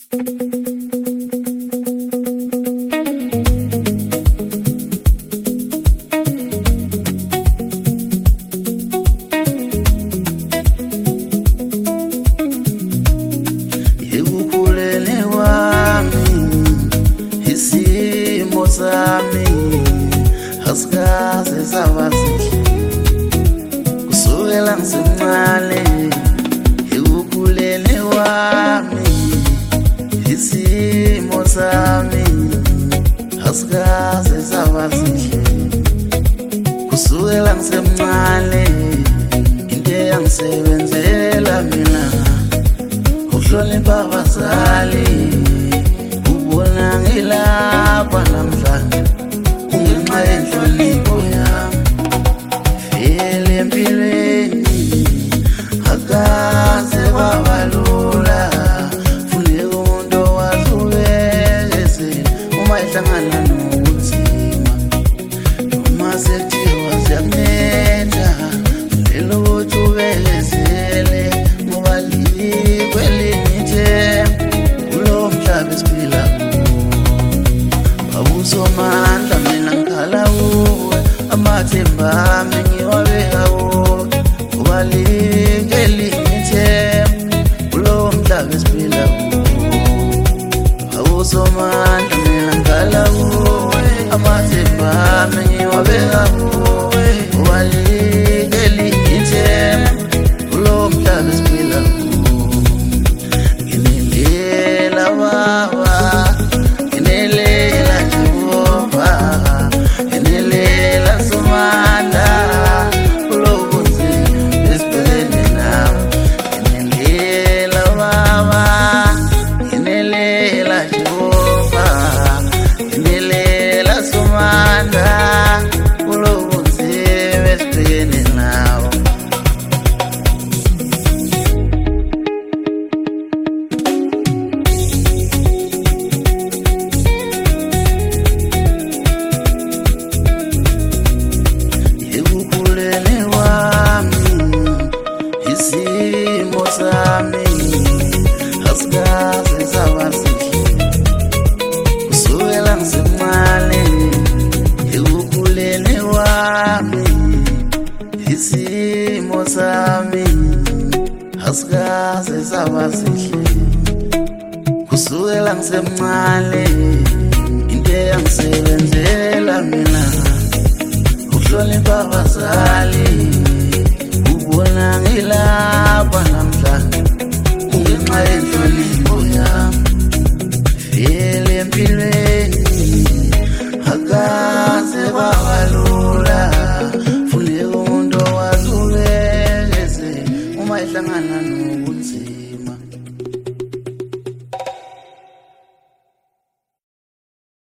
Ekukhuleni wami isimo sami asikaze saba sihle kusukela ngisemncane. Ekukhuleni wami isimo sami asikaze saba sihle kusukela ngisemncane. Into yangisebenzela mina ukuhlonipha abazali, ubona ngilapha namhlanje kungenxa yenhlonipho yami. Vele empilweni akaze kwaba lula, funeka umuntu owazi ubekezela uma ehlangana nobunzima. Noma sekuthiwa ziyakunetha vele ukuthi ubekezele, ngoba likwelinye ithemba kulo mhlaba esiphila kuwo. Awusomandla mina ngikhala kuwe, amathemba ami ngiwabeka kuwe, ngoba likwelinye ithemba kulo mhlaba esiphila kuwo. Awusomandla mina ngikhala kuwe, amathemba ami ngiwabeka kuwe, ngoba likwelinye ithemba kulo mhlaba esiphila kuwo. Nginelela baba, nginelela Jehova, nginelela Somandla kulo bunzima esibhekene nabo. Nginelela baba, nginelela Jehova, nginelela Somandla kulo bunzima esibhekene nabo. Ekukhuleni wami isimo sami asikaze saba sihle kusukela ngisemncane. Ekukhuleni wami isimo sami asikaze saba sihle kusukela ngisemncane. Into yangisebenzela mina ukuhlonipha abazali, ubona ngilapha namhlanje kungenxa yenhlonipho yami. Vele empilweni akaze kwaba lula, funeka umuntu owazi ubekezela uma ehlangana